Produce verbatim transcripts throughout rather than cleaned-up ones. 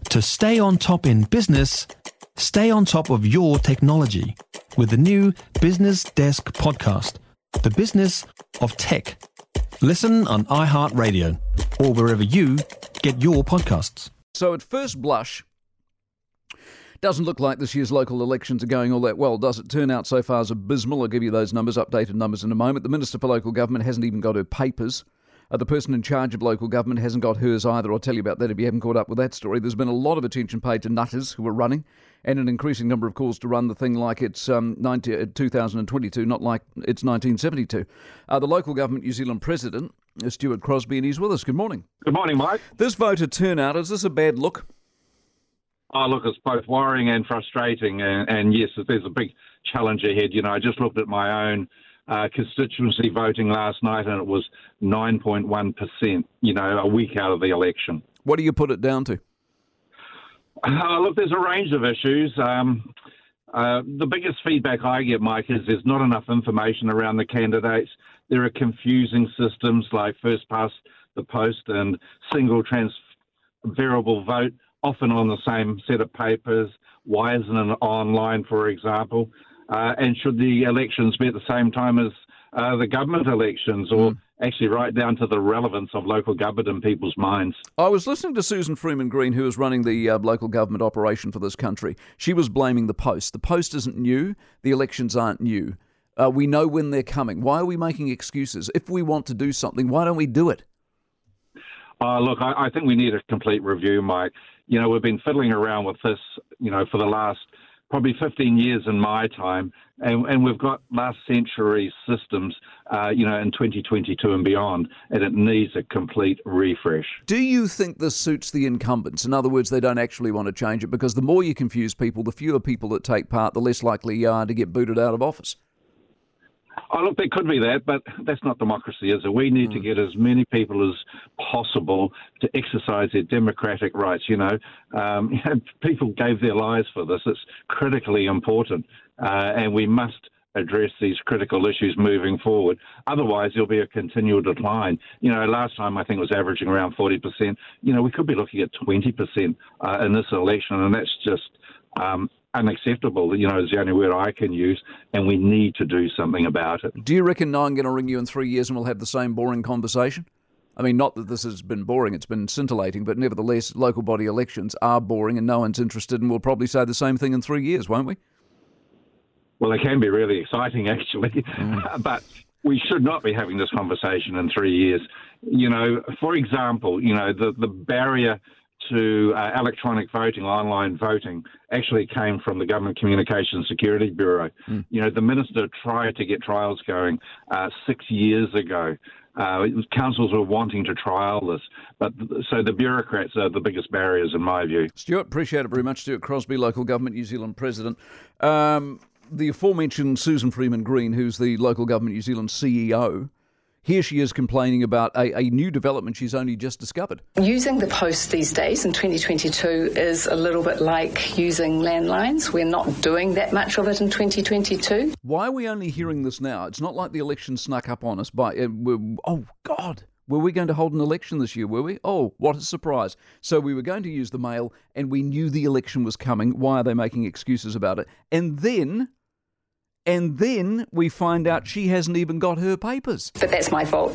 To stay on top in business, stay on top of your technology with the new Business Desk podcast, The Business of Tech. Listen on iHeartRadio or wherever you get your podcasts. So at first blush, doesn't look like this year's local elections are going all that well, does it? Turnout so far is abysmal. I'll give you those numbers, updated numbers in a moment. The Minister for Local Government hasn't even got her papers. Uh, the person in charge of local government hasn't got hers either. I'll tell you about that if you haven't caught up with that story. There's been a lot of attention paid to nutters who are running and an increasing number of calls to run the thing like it's um, ninety, two thousand twenty-two, not like it's nineteen seventy-two. Uh, the Local Government New Zealand President, Stuart Crosby, and he's with us. Good morning. Good morning, Mike. This voter turnout, is this a bad look? Oh, look, it's both worrying and frustrating. And, and yes, there's a big challenge ahead. You know, I just looked at my own uh, constituency voting last night, and it was nine point one percent, you know, a week out of the election. What do you put it down to? Uh, look, there's a range of issues. Um, uh, the biggest feedback I get, Mike, is there's not enough information around the candidates. There are confusing systems like first past the post and single transferable vote, often on the same set of papers. Why isn't it online, for example? Uh, and should the elections be at the same time as uh, the government elections, or mm. actually right down to the relevance of local government in people's minds? I was listening to Susan Freeman-Greene, who is running the uh, local government operation for this country. She was blaming the post. The post isn't new. The elections aren't new. Uh, we know when they're coming. Why are we making excuses? If we want to do something, why don't we do it? Uh, look, I, I think we need a complete review, Mike. You know, we've been fiddling around with this, you know, for the last probably fifteen years in my time, and, and we've got last century systems, uh, you know, in twenty twenty-two and beyond, and it needs a complete refresh. Do you think this suits the incumbents? In other words, they don't actually want to change it, because the more you confuse people, the fewer people that take part, the less likely you are to get booted out of office. Oh, look, there could be that, but that's not democracy, is it? We need mm. to get as many people as possible to exercise their democratic rights, you know. Um, people gave their lives for this. It's critically important, uh, and we must address these critical issues moving forward. Otherwise, there'll be a continual decline. You know, last time I think it was averaging around forty percent. You know, we could be looking at twenty percent uh, in this election, and that's just um, unacceptable, you know, is the only word I can use, and we need to do something about it. Do you reckon no, I'm going to ring you in three years and we'll have the same boring conversation? I mean, not that this has been boring, it's been scintillating, but nevertheless, local body elections are boring and no one's interested, and we'll probably say the same thing in three years, won't we? Well, they can be really exciting, actually, mm. but we should not be having this conversation in three years. You know, for example, you know, the, the barrier to uh, electronic voting, online voting, actually came from the Government Communications Security Bureau. Mm. You know, the minister tried to get trials going uh, six years ago. Uh, councils were wanting to trial this, but so the bureaucrats are the biggest barriers in my view. Stuart, appreciate it very much. Stuart Crosby, Local Government New Zealand President. Um, the aforementioned Susan Freeman-Greene, who's the Local Government New Zealand C E O, here she is complaining about a, a new development she's only just discovered. Using the post these days in twenty twenty-two is a little bit like using landlines. We're not doing that much of it in twenty twenty-two. Why are we only hearing this now? It's not like the election snuck up on us by, uh, oh, God, were we going to hold an election this year, were we? Oh, what a surprise. So we were going to use the mail and we knew the election was coming. Why are they making excuses about it? And then... And then we find out she hasn't even got her papers. But that's my fault.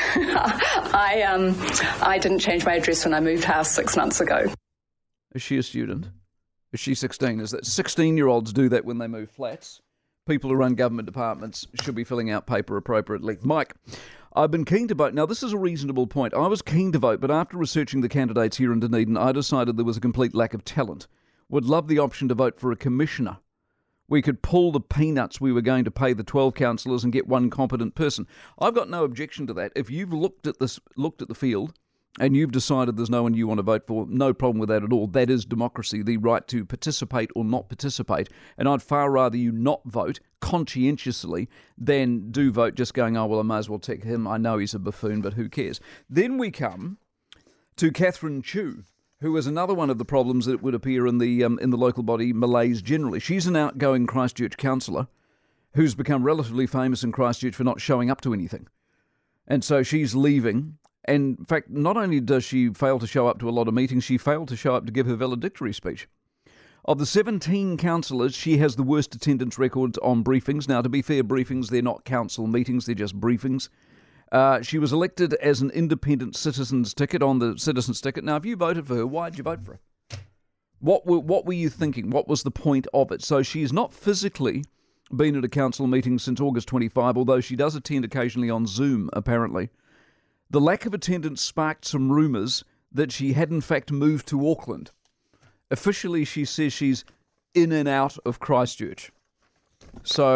I um, I didn't change my address when I moved house six months ago. Is she a student? Is she sixteen? Is that sixteen-year-olds do that when they move flats? People who run government departments should be filling out paper appropriately. Mike, I've been keen to vote. Now, this is a reasonable point. I was keen to vote, but after researching the candidates here in Dunedin, I decided there was a complete lack of talent. Would love the option to vote for a commissioner. We could pull the peanuts we were going to pay the twelve councillors and get one competent person. I've got no objection to that. If you've looked at this, looked at the field and you've decided there's no one you want to vote for, no problem with that at all. That is democracy, the right to participate or not participate. And I'd far rather you not vote conscientiously than do vote just going, oh, well, I may as well take him. I know he's a buffoon, but who cares? Then we come to Catherine Chu, who is another one of the problems that would appear in the um, in the local body malaise generally. She's an outgoing Christchurch councillor who's become relatively famous in Christchurch for not showing up to anything. And so she's leaving And in fact, not only does she fail to show up to a lot of meetings, she failed to show up to give her valedictory speech. Of the seventeen councillors, she has the worst attendance records on briefings. Now, to be fair, briefings, they're not council meetings, they're just briefings. Uh, she was elected as an independent citizen's ticket on the citizen's ticket. Now, if you voted for her, why did you vote for her? What were, what were you thinking? What was the point of it? So she's not physically been at a council meeting since August twenty-fifth, although she does attend occasionally on Zoom, apparently. The lack of attendance sparked some rumours that she had in fact moved to Auckland. Officially, she says she's in and out of Christchurch. So,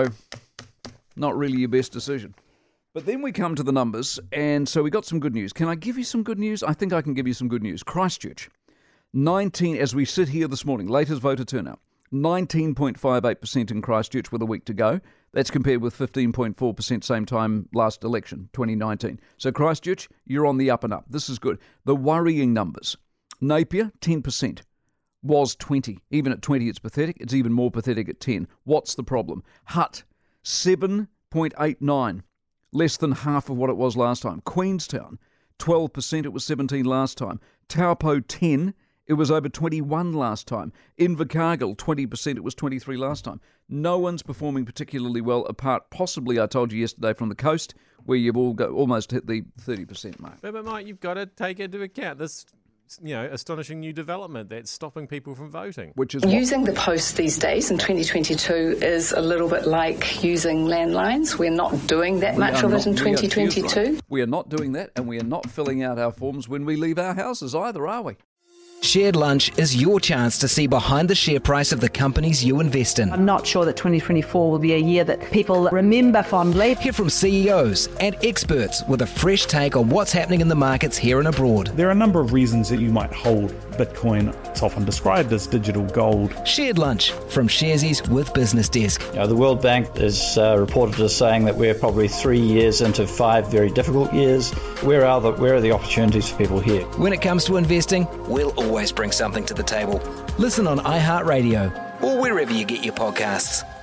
not really your best decision. But then we come to the numbers, and so we got some good news. Can I give you some good news? I think I can give you some good news. Christchurch, nineteen, as we sit here this morning, latest voter turnout, nineteen point five eight percent in Christchurch with a week to go. That's compared with fifteen point four percent same time last election, twenty nineteen. So Christchurch, you're on the up and up. This is good. The worrying numbers. Napier, ten percent. Was twenty. Even at twenty, it's pathetic. It's even more pathetic at ten. What's the problem? Hutt, seven point eight nine. Less than half of what it was last time. Queenstown, twelve percent. It was seventeen last time. Taupo, ten. It was over twenty-one last time. Invercargill, twenty percent. It was twenty-three last time. No one's performing particularly well, apart possibly, I told you yesterday, from the coast, where you've all go, almost hit the thirty percent mark. But, but Mike, you've got to take into account this, you know, astonishing new development that's stopping people from voting. Which is what? Using the post these days in twenty twenty-two is a little bit like using landlines. We're not doing that We much are of not- it in we are- twenty twenty-two. right. We are not doing that, and we are not filling out our forms when we leave our houses either, are we? Shared Lunch is your chance to see behind the share price of the companies you invest in. I'm not sure that twenty twenty-four will be a year that people remember fondly. Hear from C E Os and experts with a fresh take on what's happening in the markets here and abroad. There are a number of reasons that you might hold Bitcoin. It's often described as digital gold. Shared Lunch from Sharesies with Business Desk. You know, the World Bank is uh, reported as saying that we're probably three years into five very difficult years. Where are the where are the opportunities for people here? When it comes to investing, we'll always bring something to the table. Listen on iHeartRadio or wherever you get your podcasts.